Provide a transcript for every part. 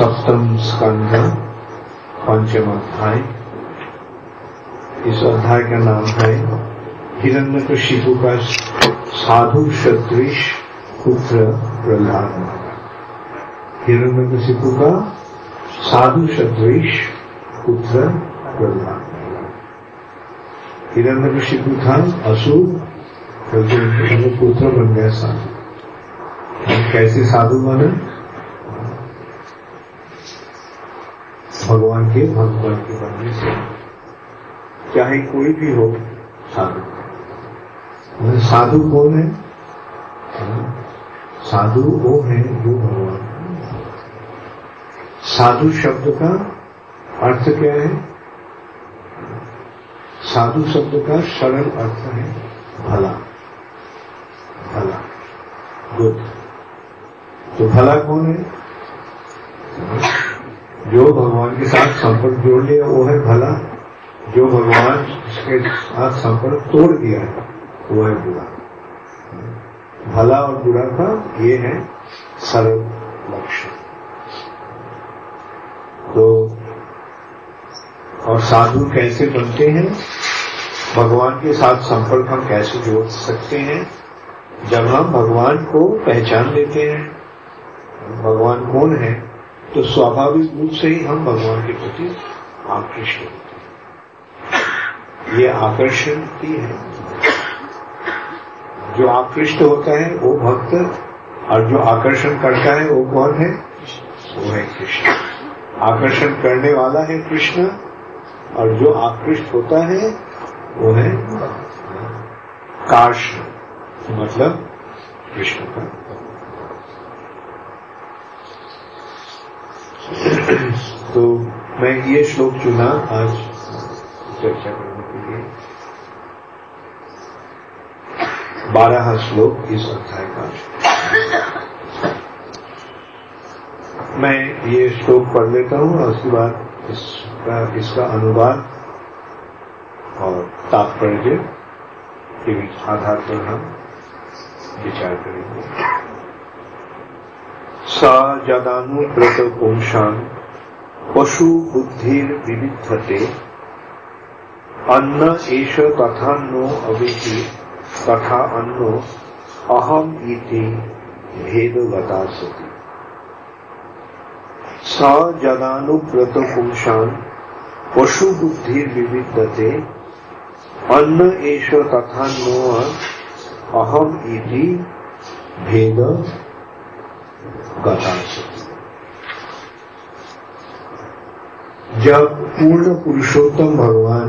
सप्तम स्कंध, पंचम अध्याय। इस अध्याय का नाम है हिरण्यकशिपु का साधु सदृश पुत्र प्रहलाद। हिरण्यकशिपु का साधु सदृश पुत्र प्रहलाद। हिरण्यकशिपु था असुर, पुत्र बन गया साधु। कैसे साधु बने? भगवान के बनने से। चाहे कोई भी हो साधु। साधु कौन है? साधु वो है जो भगवान। साधु शब्द का अर्थ क्या है? साधु शब्द का सरल अर्थ है भला, भला, गुड। तो भला कौन है? जो भगवान के साथ संपर्क जोड़ लिया वो है भला। जो भगवान के साथ संपर्क तोड़ दिया है वो है बुरा। भला और बुरा का ये है सरल लक्ष्य। तो और साधु कैसे बनते हैं? भगवान के साथ संपर्क हम कैसे जोड़ सकते हैं? जब हम भगवान को पहचान लेते हैं भगवान कौन है, तो स्वाभाविक रूप से ही हम भगवान के प्रति आकृष्ट होते हैं। ये आकर्षण ही है। जो आकृष्ट होता है वो भक्त, और जो आकर्षण करता है वो कौन है? वो है कृष्ण। आकर्षण करने वाला है कृष्ण, और जो आकृष्ट होता है वो है कार्ष्ण, मतलब कृष्ण का। तो मैं ये श्लोक चुना आज चर्चा करने के लिए। 12वां श्लोक इस अध्याय का। मैं ये श्लोक पढ़ लेता हूँ और उसके बाद इसका अनुवाद और तात्पर्य के आधार पर हम विचार करेंगे। स जदानुव्रत पुंसान् पशु बुद्धिर विविद्धते अन्न एष तथान्नो अवेति तथा अन्नो अहम इति भेदवता सति। स जदानुव्रत पुंसान् पशु बुद्धिर विविद्धते अन्न एष तथान्नो अहम इति भेदवता। जब पूर्ण पुरुषोत्तम भगवान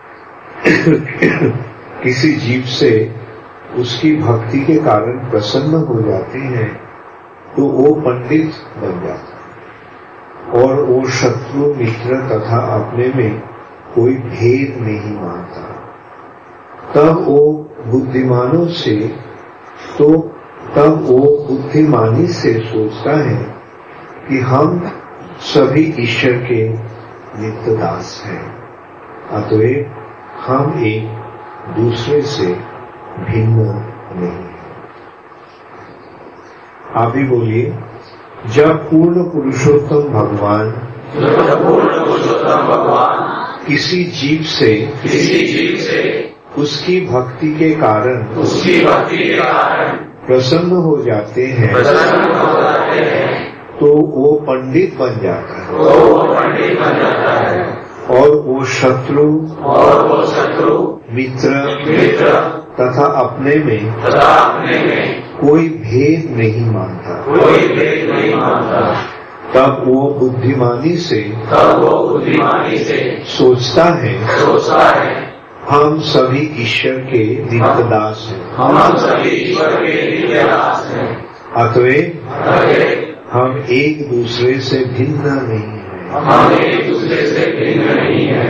किसी जीव से उसकी भक्ति के कारण प्रसन्न हो जाते हैं तो वो पंडित बन जाता है, और वो शत्रु मित्र तथा अपने में कोई भेद नहीं मानता। तब वो बुद्धिमानों से तब वो बुद्धिमानी से सोचता है कि हम सभी ईश्वर के नित्य दास हैं, अतएव हम एक दूसरे से भिन्न नहीं हैं। आप भी बोलिए। जब पूर्ण पुरुषोत्तम भगवान किसी जीव से उसकी भक्ति के कारण प्रसन्न हो जाते हैं तो वो पंडित बन जाता है, और वो शत्रु मित्र तथा अपने में कोई भेद नहीं मानता। तब वो बुद्धिमानी से सोचता है हम सभी ईश्वर के नित्य दास हैं। अतएव हम एक दूसरे से भिन्न नहीं हैं।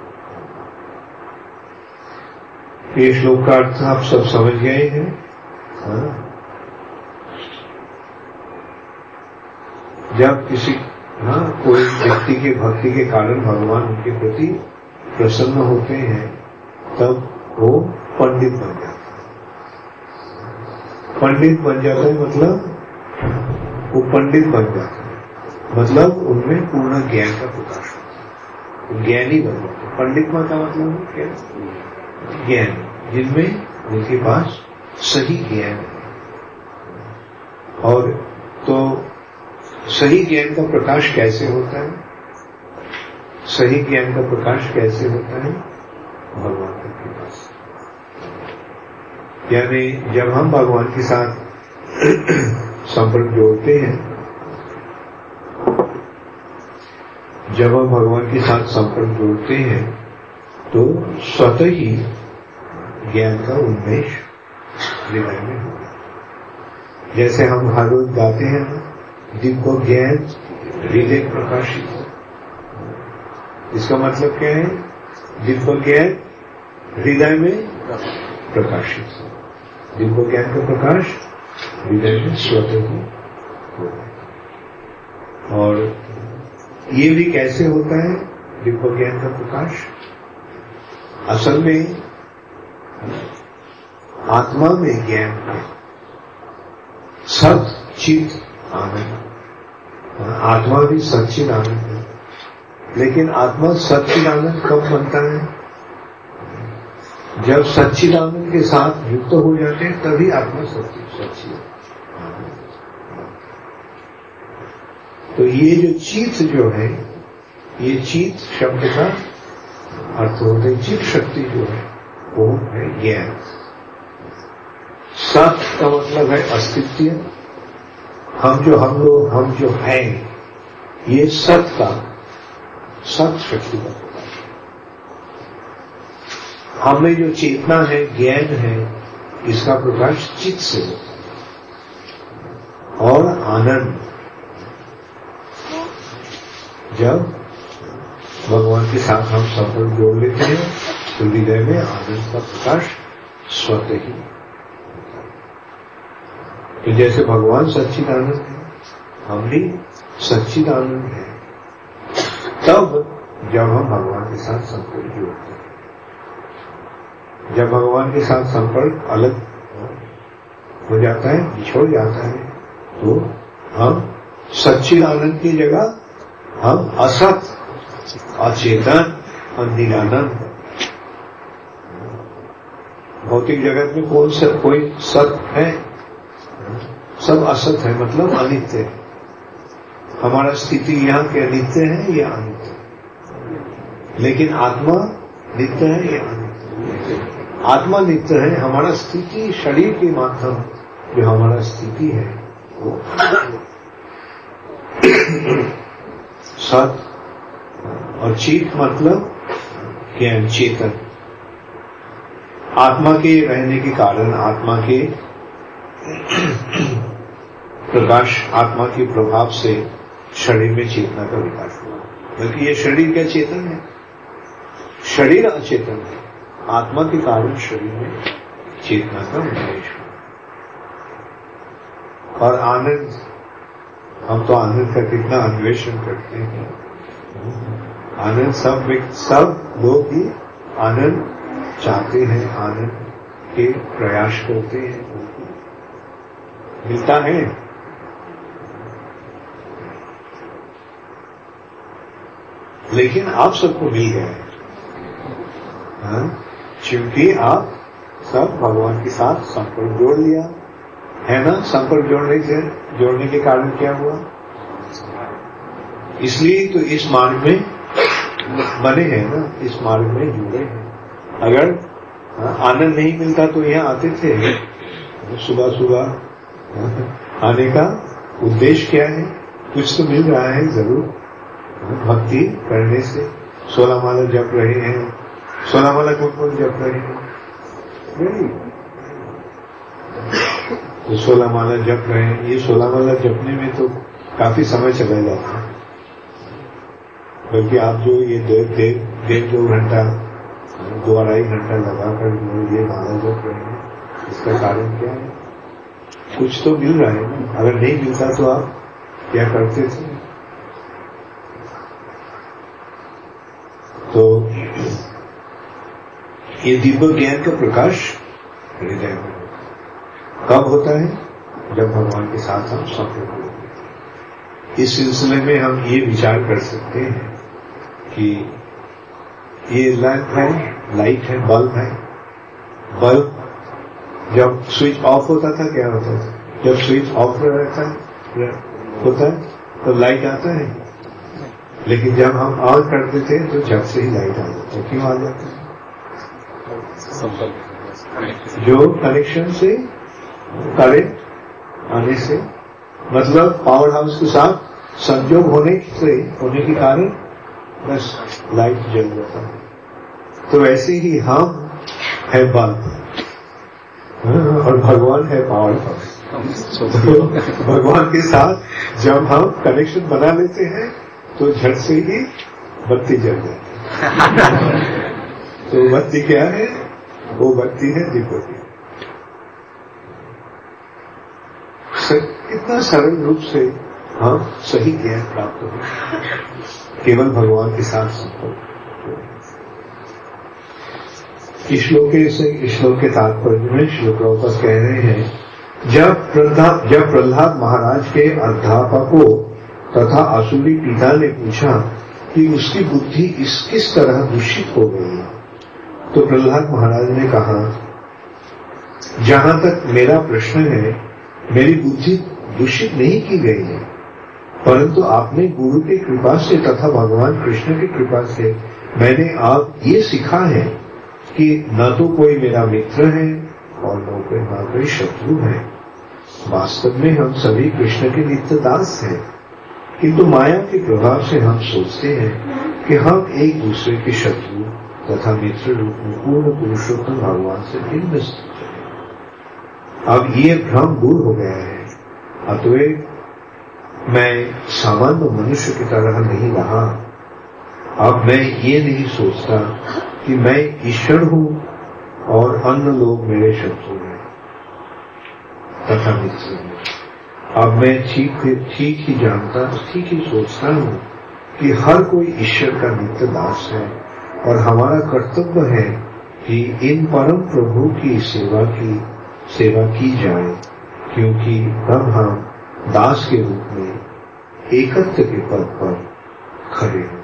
ये श्लोक का अर्थ आप सब समझ गए हैं? जब कोई व्यक्ति के भक्ति के कारण भगवान उनके प्रति प्रसन्न होते हैं तब वो पंडित बन जाता है। पंडित बन जाता है मतलब वो पंडित बन जाता है। मतलब उनमें पूर्ण ज्ञान का प्रकाश होता है, ज्ञानी बन जाते। पंडित का मतलब क्या? ज्ञान, जिनमें उनके पास सही ज्ञान है। और तो सही ज्ञान का प्रकाश कैसे होता है? सही ज्ञान का प्रकाश कैसे होता है? भगवान की कृपा से। यानी जब हम भगवान के साथ संपर्क जोड़ते हैं, जब हम भगवान के साथ संपर्क जोड़ते हैं तो स्वतः ही ज्ञान का उन्मेष हृदय में होगा। जैसे हम हर रोज गाते हैं ना, दिव्य ज्ञान हृदय प्रकाशित। इसका मतलब क्या है? दिव्य ज्ञान हृदय में प्रकाशित। दिव्य ज्ञान का प्रकाश हृदय में स्वतः ही होगा। और ये भी कैसे होता है दिव्य ज्ञान का प्रकाश? असल में आत्मा में ज्ञान है, सत चित आनंद। आत्मा भी सच्चिद आनंद है, लेकिन आत्मा सच्चिद आनंद कब बनता है? जब सच्चिद आनंद के साथ युक्त हो जाते हैं तभी आत्मा सच्चिद। तो ये जो चित जो है, ये चित शब्द का अर्थ होता है चित शक्ति जो है वो है ज्ञान। सत का मतलब है अस्तित्व। हम जो हैं, ये सत शक्ति का प्रकाश है। हमें जो चेतना है, ज्ञान है, इसका प्रकाश चित्त से होता है। और आनंद, जब भगवान के साथ हम संपर्क जोड़ लेते हैं तो हृदय में आनंद का प्रकाश स्वतः ही। तो जैसे भगवान सच्चिद आनंद है, हम भी सच्चिद आनंद है, तब जब हम भगवान के साथ संपर्क जोड़ते हैं। जब भगवान के साथ संपर्क अलग हो जाता है, बिछोड़ जाता है, तो हम सच्चिद आनंद की जगह हम असत, अचेतन और निरानंद। भौतिक जगत में कोई सत है? सब असत है, मतलब अनित्य है। हमारा स्थिति यहाँ के अनित्य है या अनित्य है, लेकिन आत्मा नित्य है या अनित्य? आत्मा नित्य है। हमारा स्थिति शरीर के माध्यम जो हमारा स्थिति है वो सत। और चित मतलब ज्ञान, चेतन। आत्मा के रहने के कारण, आत्मा के प्रकाश, आत्मा के प्रभाव से शरीर में चेतना का विकास हुआ। बल्कि ये शरीर क्या चेतन है? शरीर अचेतन है, आत्मा के कारण शरीर में चेतना का उन्मेष हुआ। और आनंद, हम तो आनंद का कितना अन्वेषण करते हैं। आनंद सब लोग ही आनंद चाहते हैं, आनंद के प्रयास करते हैं, मिलता है। लेकिन आप सबको मिल गया है, क्योंकि आप सब भगवान के साथ संपर्क जोड़ लिया है ना। संपर्क जोड़ने के कारण क्या हुआ? इसलिए तो इस मार्ग में बने हैं ना, इस मार्ग में जुड़े हैं। अगर आनंद नहीं मिलता तो यहाँ आते थे? सुबह सुबह आने का उद्देश्य क्या है? कुछ तो मिल रहा है जरूर, भक्ति करने से। 16 माला जप रहे हैं, 16 माला कौन जप रहे हैं? तो 16 माला जप रहे हैं। ये 16 माला जपने में तो काफी समय चला जाता है, बल्कि आप जो ये डेढ़ 2 घंटा 2-2.5 घंटा लगाकर ये माला जप रहे हैं, इसका कारण क्या है? कुछ तो मिल रहा है ना। अगर नहीं मिलता तो आप क्या करते थे? तो ये दिव्य ज्ञान का प्रकाश हृदय में होता है। कब होता है? जब भगवान के साथ हम संपर्क होते हैं। इस सिलसिले में हम ये विचार कर सकते हैं कि ये लैंप है, लाइट है, बल्ब है। बल्ब जब स्विच ऑफ होता था क्या होता था? जब स्विच ऑफ रहता होता है तो लाइट आता है, लेकिन जब हम ऑन करते थे तो जब से ही लाइट आ जाता है। क्यों आ जाता है? जो कनेक्शन से करंट आने से, मतलब पावर हाउस के साथ संयोग होने के कारण बस लाइट जल जाता है। तो ऐसे ही हम है बल्ब और भगवान है पावर हाउस। तो भगवान के साथ जब हम कनेक्शन बना लेते हैं तो झट से ही बत्ती जल जाती है। तो बत्ती क्या है? वो बत्ती है दीपक। कितना सरल रूप से हम सही ज्ञान प्राप्त हो, केवल भगवान के साथ संपर्क। श्लोक के तात्पर्य में श्लोक प्रभुपाद कह रहे हैं, जब प्रहलाद महाराज के अध्यापकों तथा असुरी पिता ने पूछा कि उसकी बुद्धि किस तरह दूषित हो गई है, तो प्रहलाद महाराज ने कहा, जहां तक मेरा प्रश्न है, मेरी बुद्धि दूषित नहीं की गई है, परंतु आपने गुरु की कृपा से तथा भगवान कृष्ण की कृपा से मैंने आप ये सीखा है कि न तो कोई मेरा मित्र है और न कोई शत्रु है। वास्तव में हम सभी कृष्ण के नित्य दास हैं, किंतु माया के प्रभाव से हम सोचते हैं कि हम एक दूसरे के शत्रु तथा मित्र रूप में पूर्ण पुरुषोत्तम भगवान से भिन्न स्थित हैं। अब ये भ्रम दूर हो गया है, अतएव मैं सामान्य मनुष्य की तरह नहीं रहा। अब मैं ये नहीं सोचता कि मैं ईश्वर हूं और अन्य लोग मेरे शत्रु हैं तथा मित्र हैं। अब मैं ठीक ही जानता, ठीक ही सोचता हूं कि हर कोई ईश्वर का नित्य दास है और हमारा कर्तव्य है कि इन परम प्रभु की सेवा की जाए, क्योंकि तब हम दास के रूप में एकत्व के पद पर खड़े होंगे।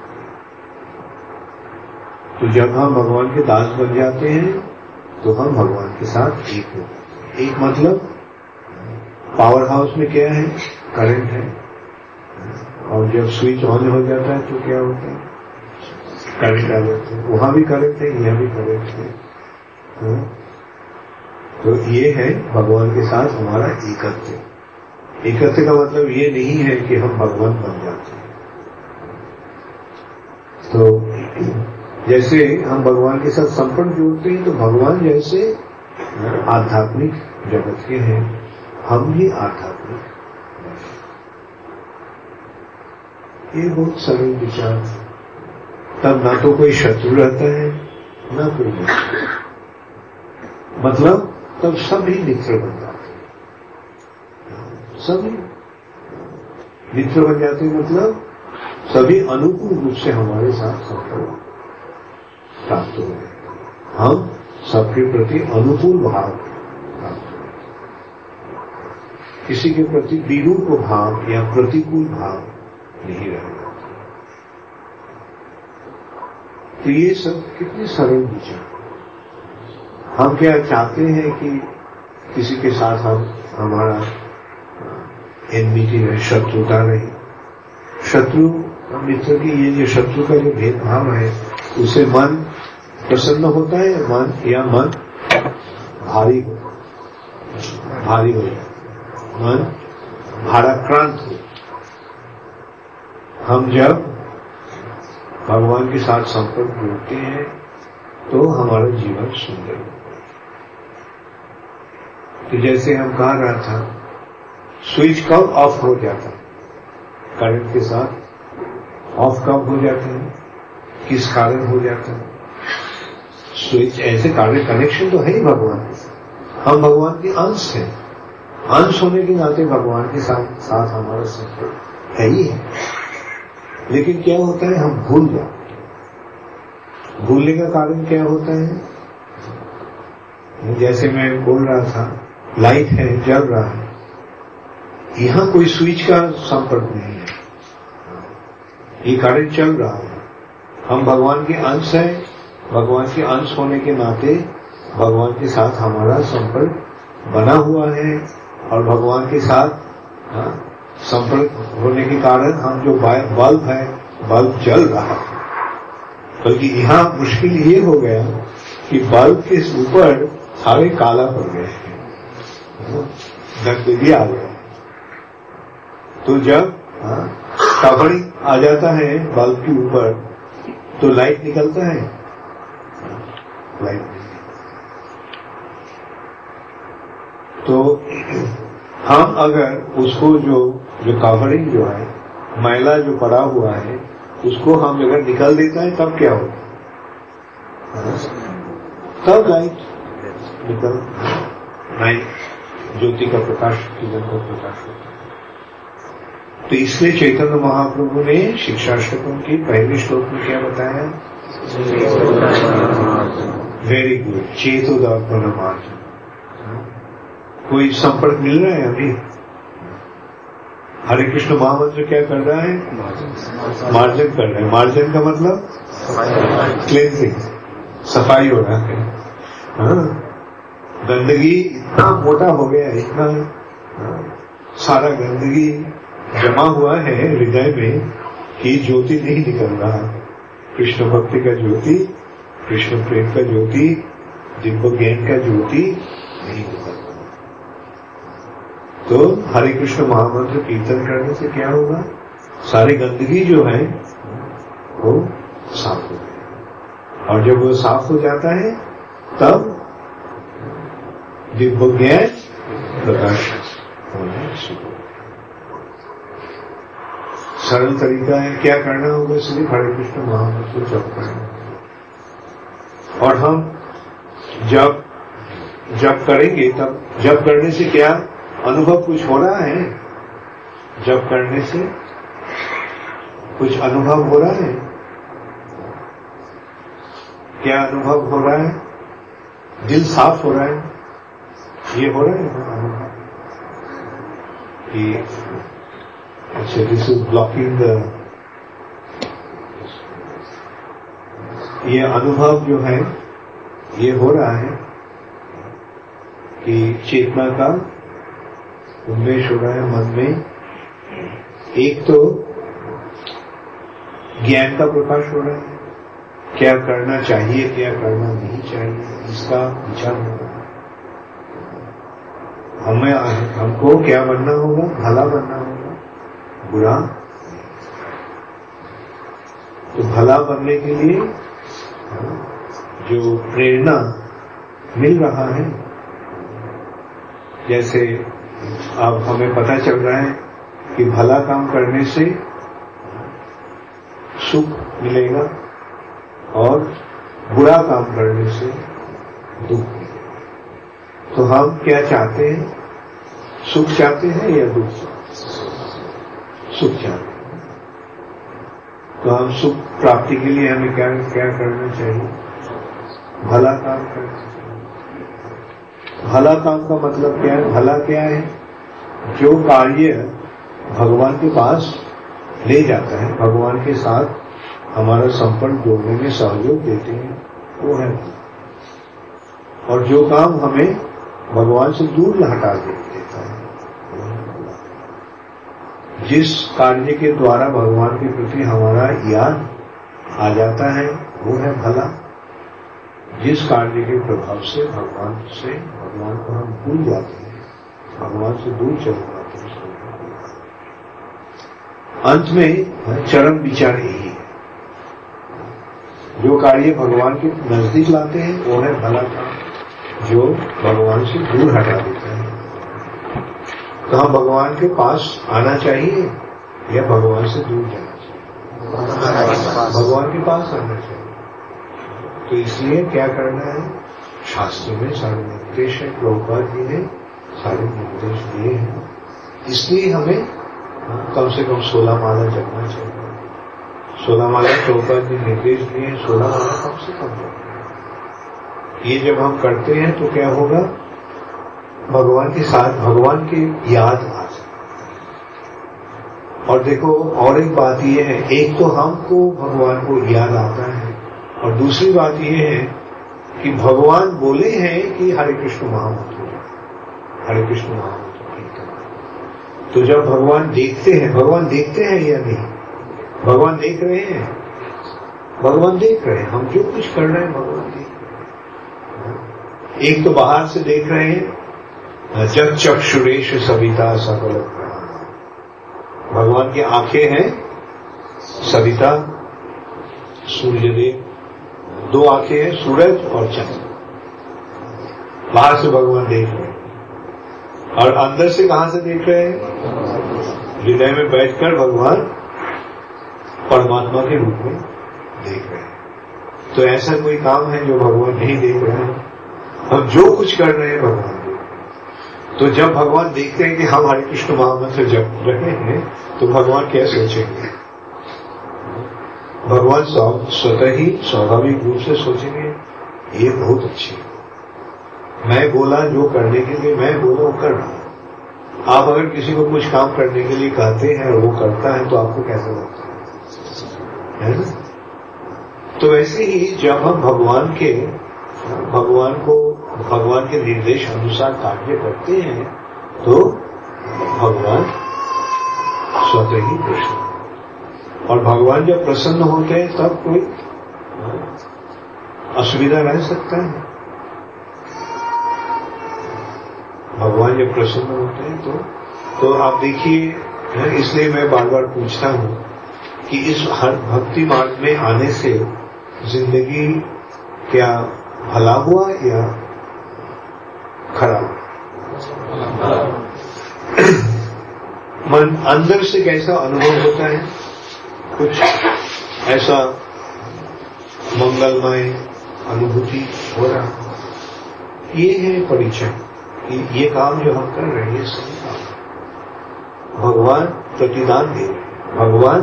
तो जब हम भगवान के दास बन जाते हैं तो हम भगवान के साथ एक हो जाते हैं। एक मतलब पावर हाउस में क्या है? करंट है, और जब स्विच ऑन हो जाता है तो क्या होता है? करंट आ जाता है। वहां भी करंट है, यहाँ भी करंट है। तो ये है भगवान के साथ हमारा एकत्व। एकत्व का मतलब ये नहीं है कि हम भगवान बन जाते हैं। तो जैसे हम भगवान के साथ संपर्क जोड़ते हैं तो भगवान जैसे आध्यात्मिक जगत के हैं, हम भी आध्यात्मिक। ये बहुत सरल विचार। तब ना तो कोई शत्रु रहता है ना कोई मित्र, मतलब तब सभी मित्र बन जाते हैं। सभी मित्र बन जाते हैं मतलब सभी अनुकूल रूप से हमारे साथ संपर्क प्राप्त हो गए। हम सबके प्रति अनुकूल भाव प्राप्त हो, किसी के प्रति विरूप भाव या प्रतिकूल भाव नहीं रहेगा। तो ये सब कितने सरल विचार। हम क्या चाहते हैं कि किसी के साथ हमारा एनमिटी रहे, शत्रुता रहे। शत्रु मित्र की ये जो शत्रु का जो भेदभाव है, उससे मन प्रसन्न होता है या मन भारी हो जाए, मन भाराक्रांत हो। हम जब भगवान के साथ संपर्क जोड़ते हैं तो हमारा जीवन सुंदर होता है। तो जैसे हम कह रहा था, स्विच कब ऑफ हो जाता है? करंट के साथ ऑफ कब हो जाता है? किस कारण हो जाता है? स्विच ऐसे कारण, कनेक्शन तो है ही भगवान के साथ। हम भगवान के अंश हैं, अंश होने के नाते भगवान के साथ हमारा संपर्क है ही है। लेकिन क्या होता है, हम भूल जाते हैं। भूलने का कारण क्या होता है? जैसे मैं बोल रहा था, लाइट है, जल रहा है, यहां कोई स्विच का संपर्क नहीं है, ये कार्य चल रहा है। हम भगवान के अंश हैं, भगवान के अंश होने के नाते भगवान के साथ हमारा संपर्क बना हुआ है, और भगवान के साथ संपर्क होने के कारण हम जो बल्ब है, बल्ब जल रहा है। बल्कि यहाँ मुश्किल ये हो गया कि बल्ब के ऊपर सारे काला पड़ गए हैं, गंदगी आ गया। तो जब कवरिंग आ जाता है बल्ब के ऊपर तो लाइट निकलता है, लाइट नहीं। तो हम अगर उसको जो कवरिंग जो है, मैला जो पड़ा हुआ है, उसको हम अगर निकल देता है तब क्या होगा? तब लाइट निकल, ज्योति का प्रकाश, किरण का प्रकाश होता है। तो इसलिए चैतन्य महाप्रभु ने शिक्षाष्टकम के पहले श्लोक में क्या बताया? वेरी गुड, चेतो दर्पण मार्जन। कोई संपर्क मिल रहा है अभी? हरे कृष्ण महामंत्र क्या कर रहा है? मार्जन कर रहा है। मार्जन का मतलब क्लेंजिंग, सफाई हो रहा है। गंदगी इतना मोटा हो गया है, इतना सारा गंदगी जमा हुआ है हृदय में कि ज्योति नहीं निकल रहा। कृष्ण भक्ति का ज्योति, कृष्ण प्रेम का ज्योति, दिव्य ज्ञान का ज्योति नहीं निकल रहा। तो हरे कृष्ण महामंत्र कीर्तन करने से क्या होगा? सारी गंदगी जो है वो साफ हो जाएगी, और जब वो साफ हो जाता है तब दिव्य ज्ञान प्रकाश होना शुरू। सरल तरीका है, क्या करना होगा? इसलिए हरे कृष्ण महामंत्र जप करना। और हम जब करेंगे तब जप करने से क्या अनुभव कुछ हो रहा है? जप करने से कुछ अनुभव हो रहा है? क्या अनुभव हो रहा है? दिल साफ हो रहा है, ये हो रहा है अनुभव कि अच्छा, दिस इज ब्लॉकिंग द, ये अनुभव जो है ये हो रहा है कि चेतना का उन्मेष हो रहा है मन में। एक तो ज्ञान का प्रकाश हो रहा है, क्या करना चाहिए, क्या करना नहीं चाहिए, इसका विचार हो रहा है। हमको क्या बनना होगा? भला बनना होगा, बुरा। तो भला बनने के लिए जो प्रेरणा मिल रहा है, जैसे अब हमें पता चल रहा है कि भला काम करने से सुख मिलेगा और बुरा काम करने से दुख मिलेगा। तो हम क्या चाहते हैं? सुख चाहते हैं या दुख? सुख चाहते हैं। तो हम सुख प्राप्ति के लिए हमें क्या करना चाहिए? भला काम करना चाहिए। भला काम का मतलब क्या है? भला क्या है? जो कार्य भगवान के पास ले जाता है, भगवान के साथ हमारा संपर्क जोड़ने में सहयोग देते हैं, वो है भला। और जो काम हमें भगवान से दूर हटा देता है, जिस कार्य के द्वारा भगवान के प्रति हमारा याद आ जाता है, वो है भला। जिस कार्य के प्रभाव से भगवान को हम भूल जाते हैं, भगवान से दूर चले जाते हैं। अंत में चरम विचार यही है, जो कार्य भगवान के नजदीक लाते हैं वो है भला काम, जो भगवान से दूर हटा देता है। तो हम भगवान के पास आना चाहिए या भगवान से दूर जाना चाहिए? भगवान के पास आना चाहिए। तो इसलिए क्या करना है? शास्त्र में सारे निर्देश है, प्रभुपाद जी ने सारे निर्देश दिए हैं। इसलिए हमें कम से कम 16 माला जपना चाहिए। 16 माला प्रभुपाद जी निर्देश दिए हैं, 16 माला कम से कम जपना। ये जब हम करते हैं तो क्या होगा? भगवान के साथ भगवान की याद आ जाए, और देखो और एक बात ये है, एक तो हमको भगवान को याद आता है और दूसरी बात ये है कि भगवान बोले हैं कि हरे कृष्ण महामंत्र, हरे कृष्ण महामंत्र कीर्तन। तो जब भगवान देखते हैं या नहीं? भगवान देख रहे हैं, भगवान देख रहे हैं। हम जो कुछ कर रहे हैं भगवान देख रहे हैं। एक तो बाहर से देख रहे हैं, जग चक्षुरेश सविता सकल प्राण, भगवान की आंखें हैं सविता, सूर्यदेव, दो आंखें हैं सूरज और चंद्र। बाहर से भगवान देख रहे हैं और अंदर से कहां से देख रहे हैं? हृदय में बैठकर भगवान परमात्मा के रूप में देख रहे हैं। तो ऐसा कोई काम है जो भगवान नहीं देख रहे हैं? हम जो कुछ कर रहे हैं भगवान देख रहे हैं। तो जब भगवान देखते हैं कि हम हरे कृष्ण महामंत्र जप रहे हैं तो भगवान क्या सोचेंगे? भगवान स्वतः ही स्वाभाविक रूप से सोचेंगे ये बहुत अच्छी है, मैं बोला जो करने के लिए मैं बोला वो कर रहा हूं। आप अगर किसी को कुछ काम करने के लिए कहते हैं और वो करता है तो आपको कैसा लगता है ना? तो ऐसे ही जब हम भगवान के निर्देश अनुसार कार्य करते हैं तो भगवान स्वतः ही प्रसन्न, और भगवान जब प्रसन्न होते हैं तब कोई असुविधा रह सकता है? भगवान जब प्रसन्न होते हैं तो आप देखिए, इसलिए मैं बार बार पूछता हूं कि इस हर भक्ति मार्ग में आने से जिंदगी क्या भला हुआ या खराब? मन अंदर से कैसा अनुभव होता है? कुछ ऐसा मंगलमय अनुभूति हो रहा है। ये है परिचय कि ये काम जो हम कर रहे हैं ये सही काम है। भगवान प्रतिदान दे रहे,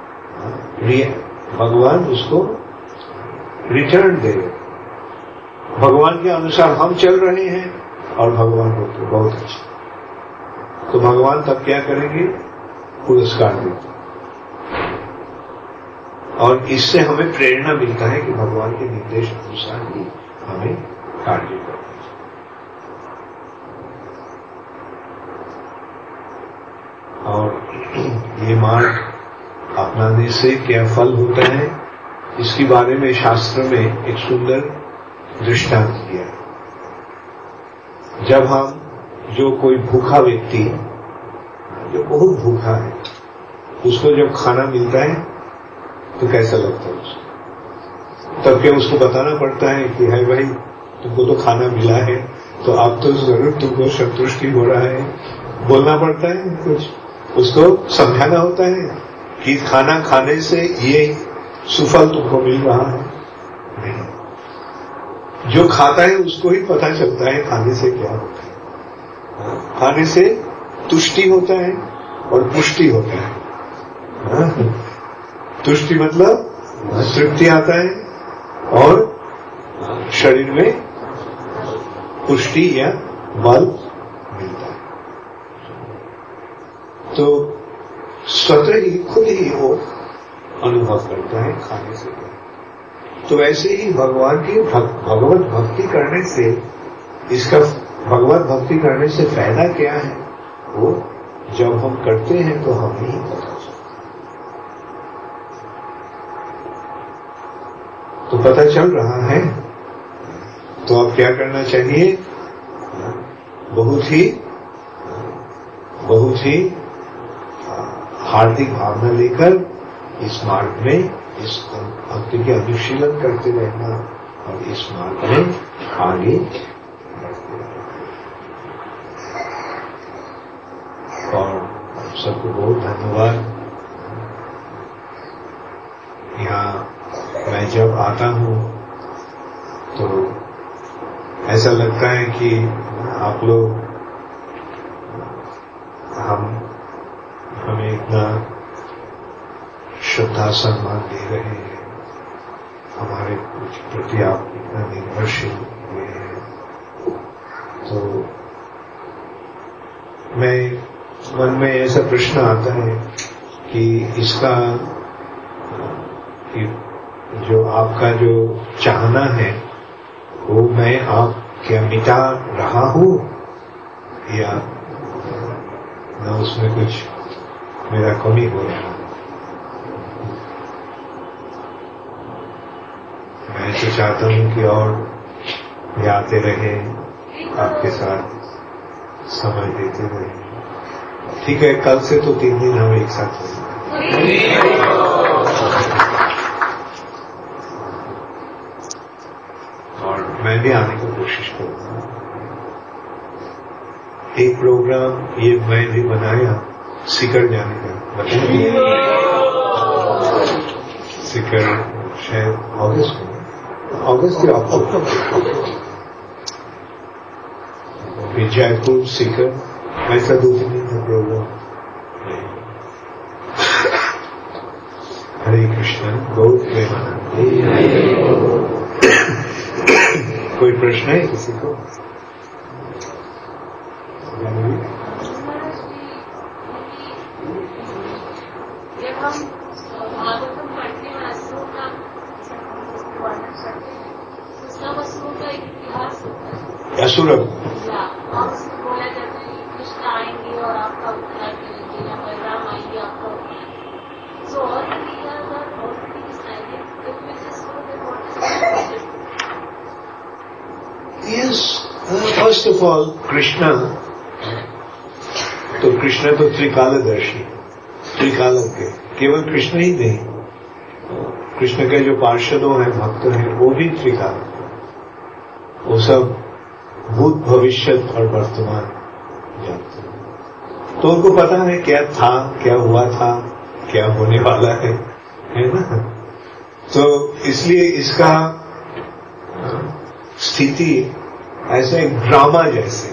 भगवान उसको रिटर्न दे रहे। भगवान के अनुसार हम चल रहे हैं और भगवान को बहुत अच्छा। तो भगवान तब क्या करेंगे? पुरस्कार देते, और इससे हमें प्रेरणा मिलता है कि भगवान के निर्देश अनुसार ही हमें कार्य करना चाहिए। और ये मार्ग अपनाने से क्या फल होता है, इसके बारे में शास्त्र में एक सुंदर दृष्टांत दिया है। जब हम जो कोई भूखा व्यक्ति जो बहुत भूखा है उसको जब खाना मिलता है तो कैसा लगता है उसको? तब क्या उसको बताना पड़ता है कि है भाई तुमको तो खाना मिला है तो अब तो जरूर तुमको संतुष्टि हो रहा है? बोलना पड़ता है कुछ? उसको समझाना होता है कि खाना खाने से ये सुफल तुमको मिल रहा है? नहीं, जो खाता है उसको ही पता चलता है खाने से क्या होता है। खाने से तुष्टि होता है और पुष्टि होता है। तुष्टि मतलब तृप्ति आता है और शरीर में पुष्टि या बल मिलता है। तो स्वतः ही खुद ही वो अनुभव करता है खाने से। तो ऐसे ही भगवान की भगवत भक्ति करने से, इसका भगवत भक्ति करने से फायदा क्या है, वो जब हम करते हैं तो हमें ही पता चलता है। तो पता चल रहा है तो अब क्या करना चाहिए? बहुत ही हार्दिक भावना लेकर इस मार्ग में इस भक्ति के अनुशीलन करते रहना और इस मार्ग में आगे बढ़ते रहना। और सबको बहुत धन्यवाद। यहाँ मैं जब आता हूँ तो ऐसा लगता है कि आप लोग हमें इतना श्रद्धा सम्मान दे रहे हैं, हमारे प्रति आप इतना निर्भरशील हुए हैं। तो मैं मन में ऐसा प्रश्न आता है कि इसका कि जो आपका जो चाहना है वो मैं आप क्या मिटा रहा हूँ या न उसमें कुछ मेरा कमी हो रहा है। मैं तो चाहता हूँ कि और भी आते रहे, आपके साथ समय देते रहे। ठीक है, कल से तो 3 दिन हम एक साथ रहेंगे। और मैं भी आने की कोशिश करूंगा। एक प्रोग्राम ये मैं भी बनाया सीकर जाने का, बताइए। सीकर शायद अगस्त या अक्टूबर, जयपुर सीकर, ऐसा 2-3 दिन का प्रोग्राम। हरे कृष्ण, गौर प्रेमानंद। कोई प्रश्न है किसी को? जब हम भागवतम पढ़ने में असुरों का वर्णन करते हैं, उसका असुरों का एक इतिहास होता है। असुर और उसमें बोला जाता है कि कृष्ण आएंगे और आपका उद्धार करेंगे, या बलराम आएंगे आपका उद्धार। So all the leaders are already decided if we just know that what is the message. Yes, first of all, Krishna तो त्रिकालदर्शी, त्रिकालज्ञ। केवल कृष्ण ही नहीं, कृष्ण के जो पार्षदों हैं, भक्त हैं, वो भी त्रिकाल। वो सब भूत, भविष्य और वर्तमान जानते हैं। तो उनको पता है क्या था, क्या हुआ था, क्या होने वाला है ना। तो इसलिए इसका स्थिति ऐसा एक ड्रामा जैसे,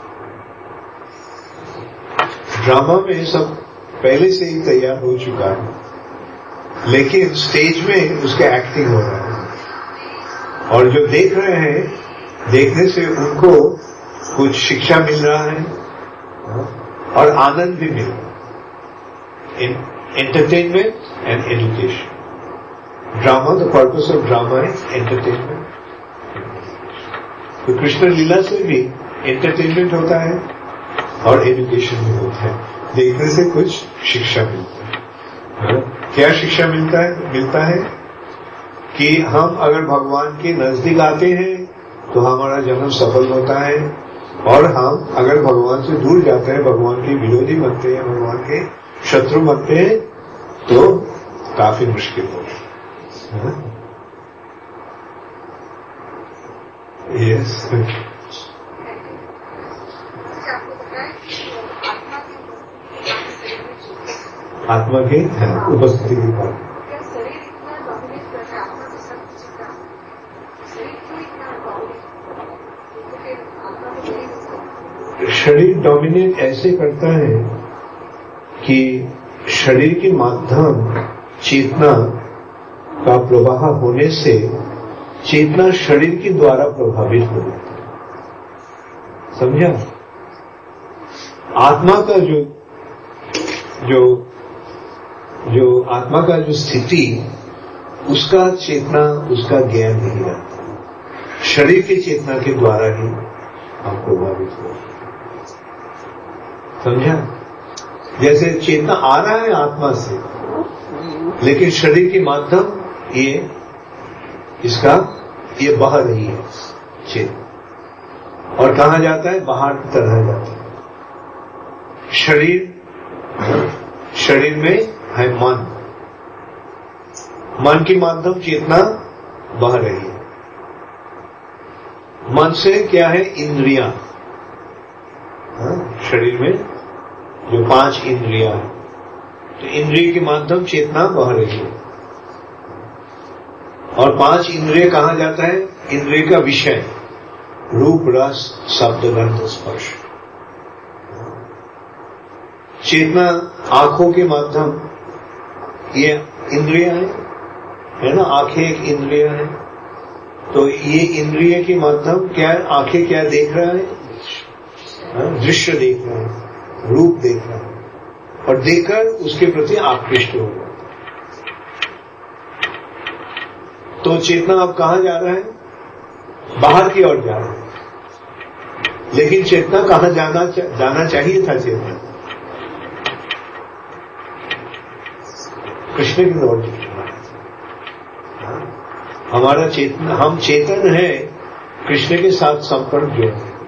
ड्रामा में सब पहले से ही तैयार हो चुका है, लेकिन स्टेज में उसका एक्टिंग हो रहा है। और जो देख रहे हैं, देखने से उनको कुछ शिक्षा मिल रहा है और आनंद भी मिल रहा है। Entertainment and education. Drama, the purpose of drama is entertainment. तो कृष्ण लीला से भी एंटरटेनमेंट होता है और एजुकेशन भी होता है। देखने से कुछ शिक्षा मिलता है। क्या शिक्षा मिलता है कि हम अगर भगवान के नजदीक आते हैं तो हमारा जन्म सफल होता है, और हम अगर भगवान से दूर जाते हैं, भगवान के विरोधी बनते हैं, भगवान के शत्रु बनते हैं, तो काफी मुश्किल होगा। यस, आत्मा के उपस्थिति की बात। शरीर डोमिनेट ऐसे करता है कि शरीर के माध्यम चेतना का प्रवाह होने से चेतना शरीर के द्वारा प्रभावित हो जाती है। समझा? आत्मा का जो आत्मा का जो स्थिति, उसका चेतना, उसका ज्ञान नहीं रहता। शरीर की चेतना के द्वारा ही हम प्रभावित हो। समझा? जैसे चेतना आ रहा है आत्मा से, लेकिन शरीर के माध्यम ये बह रही है चेतना, और कहां जाता है? बाहर की तरह जाता है। शरीर में है मन, मन के माध्यम चेतना बह रही है। मन से क्या है? इंद्रियां। शरीर में जो 5 इंद्रियां है, तो इंद्रिय के माध्यम चेतना बह रही है। और 5 इंद्रिय कहां जाता है? इंद्रिय का विषय, रूप, रस, शब्द, गंध, स्पर्श। चेतना आंखों के माध्यम, ये इंद्रियां है ना, आंखें एक इंद्रिय है। तो ये इंद्रिय के माध्यम क्या है? आंखें क्या देख रहा है? दृश्य देख रहा है, रूप देख रहा है। और देखकर उसके प्रति आकृष्ट हो जाते। तो चेतना अब कहां जा रहा है? बाहर की ओर जा रहा है। लेकिन चेतना कहां जाना चाहिए था? चेतना कृष्ण की ओर हमारा चेतना, हम चेतन है, कृष्ण के साथ संपर्क जोड़ते हैं।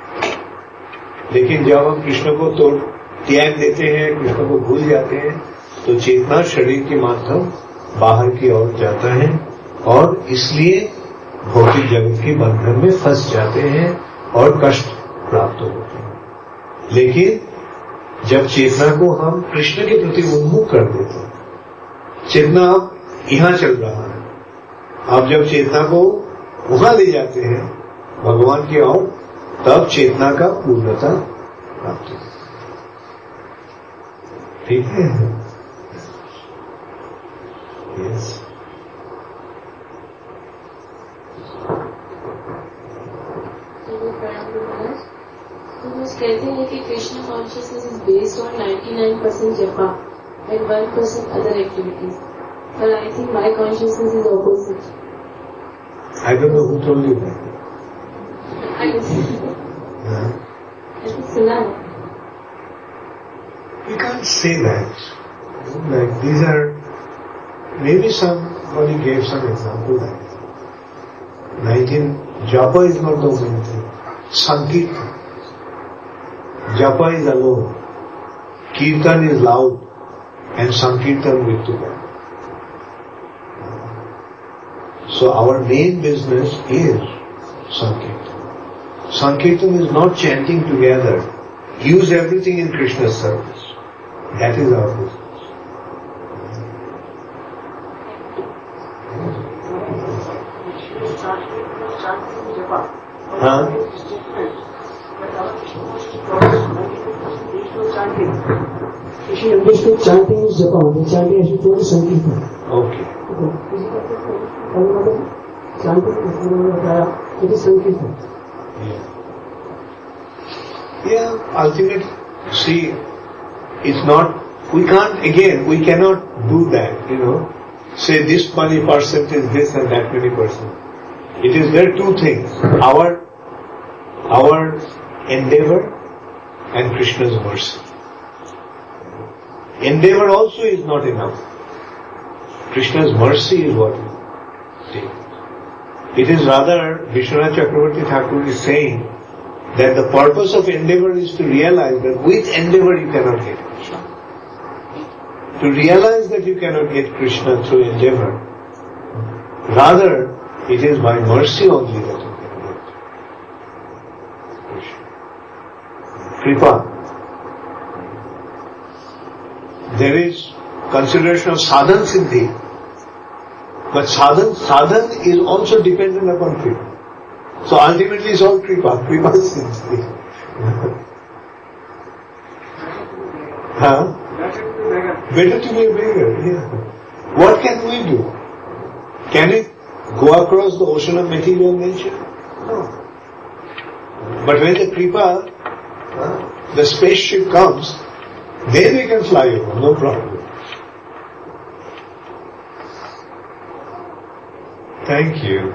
लेकिन जब हम कृष्ण को त्याग देते हैं, कृष्ण को भूल जाते हैं, तो चेतना शरीर के माध्यम बाहर की ओर जाता है और इसलिए भौतिक जगत के बंधन में फंस जाते हैं और कष्ट प्राप्त होते हैं। लेकिन जब चेतना को हम कृष्ण के प्रति उन्मुख कर देते हैं, चेतना अब यहां चल रहा है, अब जब चेतना को वहां ले जाते हैं भगवान की ओर, तब चेतना का पूर्णता प्राप्त होती है। ठीक है? यस। कहते हैं कि Krishna consciousness is based on 99% japa and 1% other activities. But I think my consciousness is opposite. I don't know who told you that. I think Suna. You can't say that. Like these are, maybe somebody gave some example like 19, japa is not the only thing. Sankirtan. Japa is alone. Kirtan is loud. And Sankirtan with together. So our main business is Sankirtan. Sankirtan is not chanting together. Use everything in Krishna's service. That is our business. Huh? She understood chanting is japa, the chanting as you told is Sankirtan. Okay. Chanting it is Sankirtan. Yeah, ultimately, see, it's not, we cannot do that, say this many percent is this and that many percent. It is there two things, our endeavor and Krishna's mercy. Endeavor also is not enough. Krishna's mercy is what we take. It is rather, Vishwanath Chakravarti Thakur is saying that the purpose of endeavor is to realize that with endeavor you cannot get Krishna. To realize that you cannot get Krishna through endeavor, rather it is by mercy only that you can get Krishna. Kripa. There is consideration of sadhan siddhi, but sadhan is also dependent upon kripa. So ultimately it's all kripa siddhi. Huh? Better to be a beggar, yeah. What can we do? Can it go across the ocean of material nature? No. But when the kripa, the spaceship comes, then we can fly over, no problem. Thank you.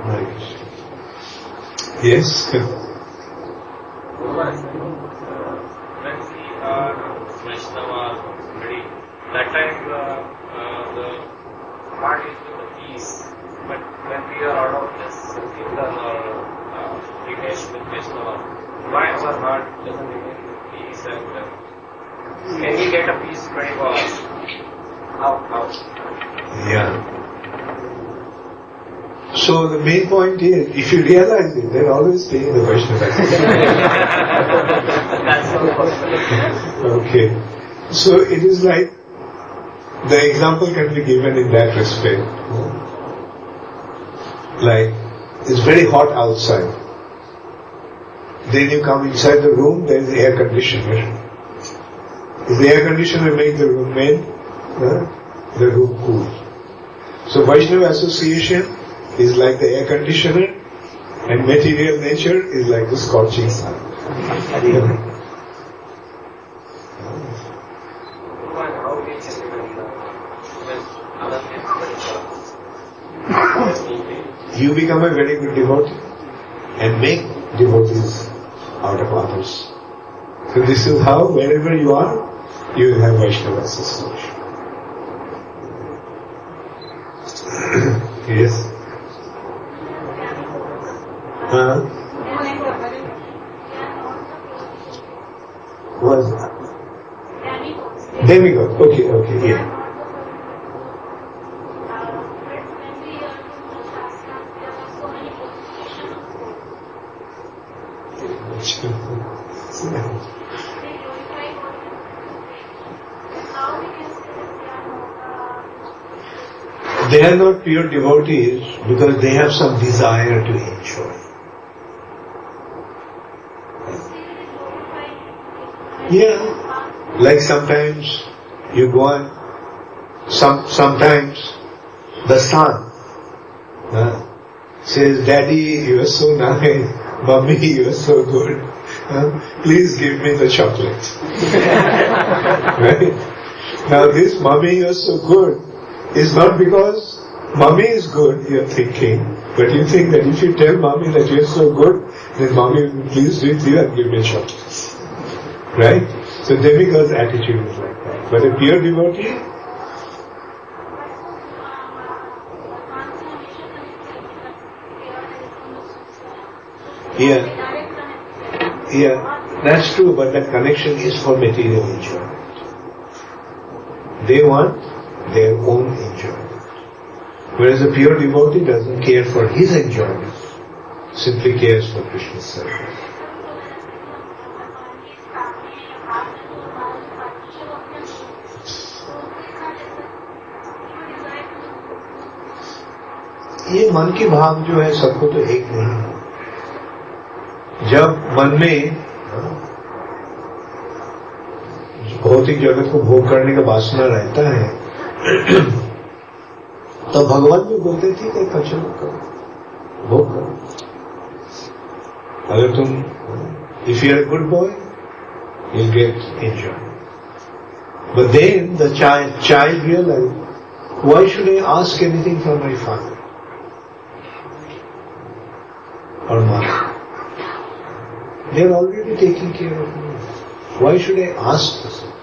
Yes? When we are Vaishnava ready, that time the heart is with the peace. But when we are out of this Kirtan or Dinesh with Vaishnava, why our heart doesn't remain with peace and can we get a peace 24 hours? How? Yeah. So the main point is, if you realize it, then always stay in the Vaishnava. That's so possible. Okay. So it is like, the example can be given in that respect. Like, it's very hot outside. Then you come inside the room, there is the air conditioner. If the air conditioner makes the room the room cool. So Vaishnava association is like the air conditioner and material nature is like the scorching sun. other means You become a very good devotee and make devotees out of others. So this is how, wherever you are, you will have Vaishnava association. Yes? Was demigod. Okay, yeah. They are not pure devotees because they have some desire to enjoy. Yeah, like sometimes you go on, sometimes the son says, Daddy, you are so nice, Mommy, you are so good, please give me the chocolate. Right? Now this Mommy, you are so good, is not because Mommy is good, you are thinking, but you think that if you tell Mommy that you are so good, then Mommy will be pleased with you and give me chocolates. Right? So demigod's attitude is like that. But a pure devotee, yeah, that's true, but that connection is for material enjoyment. They want their own enjoyment. Whereas a pure devotee doesn't care for his enjoyment, simply cares for Krishna's service. ये मन की भाव जो है सबको तो एक नहीं है. जब मन में भौतिक जगत को भोग करने का वासना रहता है तो भगवान भी बोलते थे कि चलो करो, भोग करो. अगर तुम if you are a good boy, you'll get enjoyment. But then the child realized, why should I ask anything from my father or mother? They are already taking care of me. Why should I ask for something?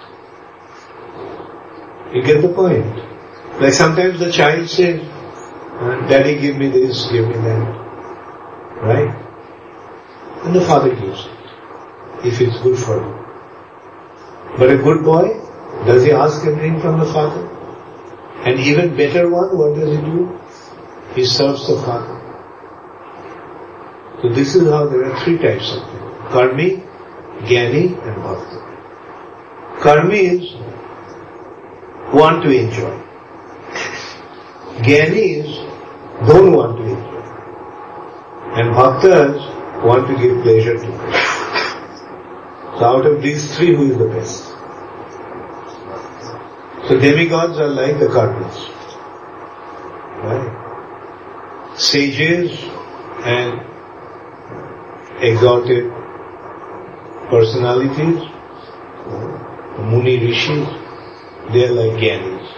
You get the point? Like sometimes the child says, Daddy, give me this, give me that. Right? And the father gives it, if it's good for him. But a good boy, does he ask anything from the father? And even better one, what does he do? He serves the father. So this is how there are three types of people. Karmi, Jnani and Bhakta. Karmi is want to enjoy. Jnani is don't want to enjoy. And Bhaktas want to give pleasure to Krishna. So out of these three, who is the best? So demigods are like the karmis. Right? Sages and exalted personalities, Muni Rishis, they are like Jnanis.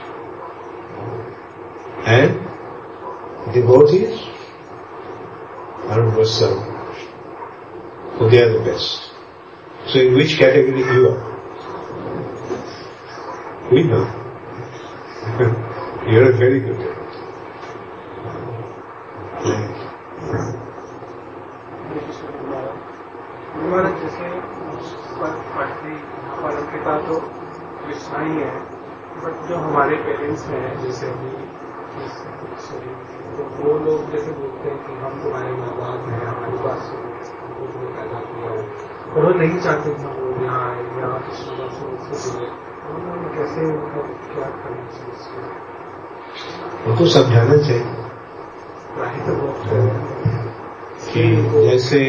And devotees are Vassal. So they are the best. So in which category you are? We know. You are a very good devotee. जैसे पढ़ते हमारा पिता तो कृष्णा ही है, but जो हमारे parents हैं जैसे अभी तो वो लोग जैसे बोलते हैं कि हम तुम्हारे माँ बाप हैं, हमारी बात सुनो, हमको तुम्हें पैदा किया हो, और वो नहीं चाहते कि हम लोग यहाँ आए, यहाँ कृष्ण दर्शन से जुड़े. उन्होंने कैसे क्या करना चाहिए? उनको समझाना चाहिए कि जैसे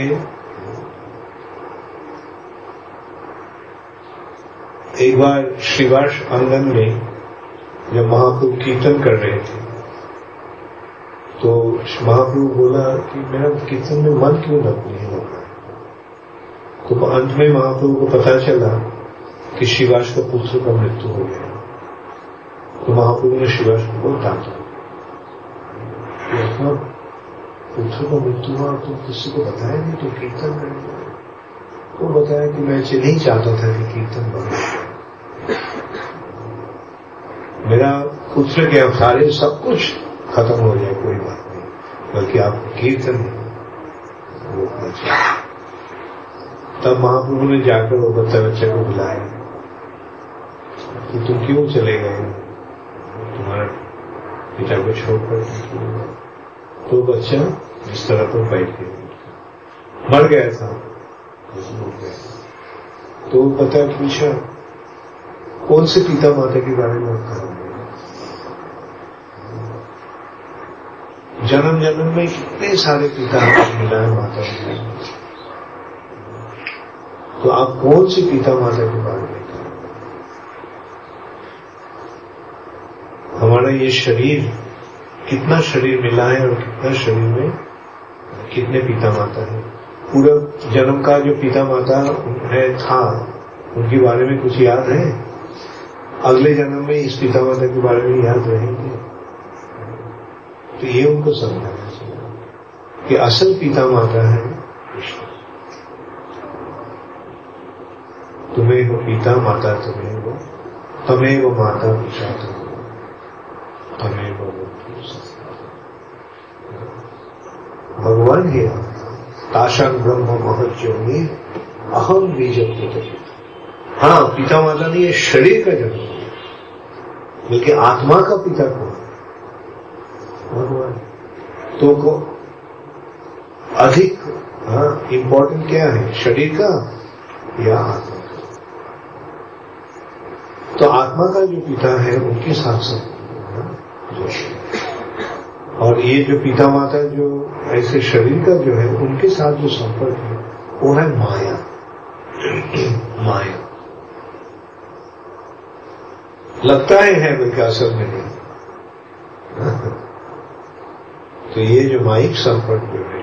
एक बार श्रीवास आंगन में जब महाप्रभु कीर्तन कर रहे थे तो महाप्रभु बोला कि मेरा कीर्तन में मन क्यों नहीं हो रहा. तो अंत में महाप्रभु को पता चला कि श्रीवास का पुत्र का मृत्यु हो गया. तो महाप्रभु ने शिवाजी को डांटा कि अपना पुत्र का मृत्यु हुआ तो किसी को बताया नहीं, तो कीर्तन नहीं। तो बताया कि मैं नहीं चाहता था कि कीर्तन बने, मेरा पुत्र के सारे सब कुछ खत्म हो जाए, कोई बात नहीं, बल्कि आप कीर्तन रोकना चाहिए। तब महाप्रभु ने जाकर वो बच्चे को बुलाया कि तुम क्यों चले गए, तुम्हारे पिता को छोड़कर। तो बच्चा इस तरह पर बैठ गया, मर गया था, तो पता पूछा कौन से पिता माता के बारे में कहा, जन्म जन्म में कितने सारे पिता मिला है माता पिता, तो आप कौन से पिता माता के बारे में कहा। हमारा ये शरीर, कितना शरीर मिला है और कितना शरीर में कितने पिता माता है। पूरा जन्म का जो पिता माता है था, उनके बारे में कुछ याद है, अगले जन्म में इस पिता माता के बारे में याद रहेंगे। तो ये उनको समझाना चाहिए कि असल पिता माता है कृष्ण। तुम्हें वो पिता माता, तुम्हें वो माता पिता, तुम्हें वो भगवान है। ताशान ब्रह्म महज्योनि अहम बीज पुत्र। हाँ, पिता माता नहीं, ये शरीर का जन्म, बल्कि आत्मा का पिता कौन? भगवान। तो को अधिक इंपॉर्टेंट क्या है, शरीर का या आत्मा का? तो आत्मा का जो पिता है उनके साथ साथ, और ये जो पिता माता जो ऐसे शरीर का जो है उनके साथ जो संपर्क है वो है माया। माया लगता है बल्कि असल में नहीं। तो ये जो माइक संपर्क जो है,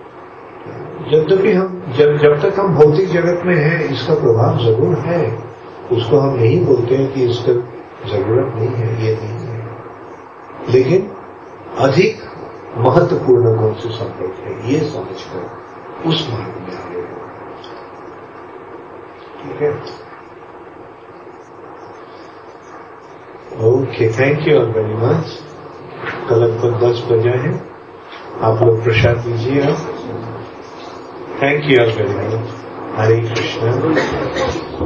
जब तक हम भौतिक जगत में हैं इसका प्रभाव जरूर है, उसको हम नहीं बोलते हैं कि इसका जरूरत नहीं है, ये नहीं है, लेकिन अधिक महत्वपूर्ण कौन से संपर्क है ये समझकर उस मार्ग में आगे। ठीक है, okay, thank you all very much. कल लगभग 10 बजे है, आप लोग प्रसाद लीजिए। Thank you all very much. Hare Krishna.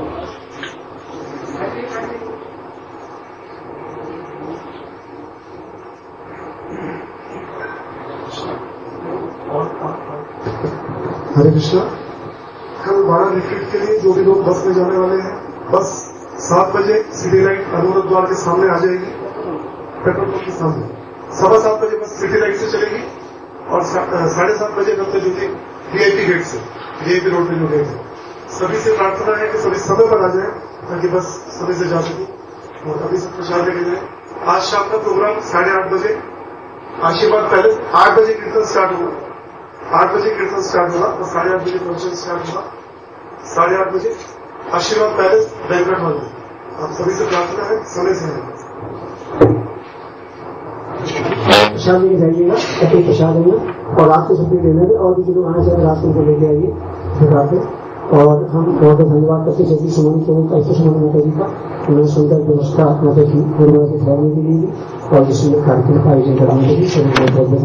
Hare Krishna. कल 12 रिट्रीट के लिए जो भी लोग बस में जाने वाले हैं, बस 7 बजे सिटी लाइट अनुरोध द्वार के सामने आ जाएगी, पेट्रोल पंप के सामने। 7:15 बजे बस सिटी लाइट से चलेगी और 7:30 बजे गंगा ज्योति वीआईपी गेट से, वीआईपी रोड पे जो गेट है। सभी से प्रार्थना है कि सभी समय पर आ जाए ताकि बस समय से जा सके और अभी सब प्रसाद लेके जाए। आज शाम का प्रोग्राम 8:30 बजे आशीर्वाद पैलेस, 8 बजे कीर्तन स्टार्ट होगा, 8 बजे कीर्तन स्टार्ट होगा और 8:30 बजे फंक्शन स्टार्ट होगा। 8:30 बजे आशीर्वाद पैलेस बैंक्वेट हॉल में। आप सभी से प्रार्थना है समय से आएगा। प्रसाद लेके जाइएगा, एक प्रसाद लेना और रात को छुट्टी लेना है, और भी जो लोग आना चाहिए रात को लेके आइए रात में। और हम बहुत धन्यवाद करते जल्दी सुमन को ऐसे सुमन माता जी का उन्होंने सुंदर व्यवस्था माता जी ठहरने के लिए और जिसमें कार्यक्रम का आयोजन करने के लिए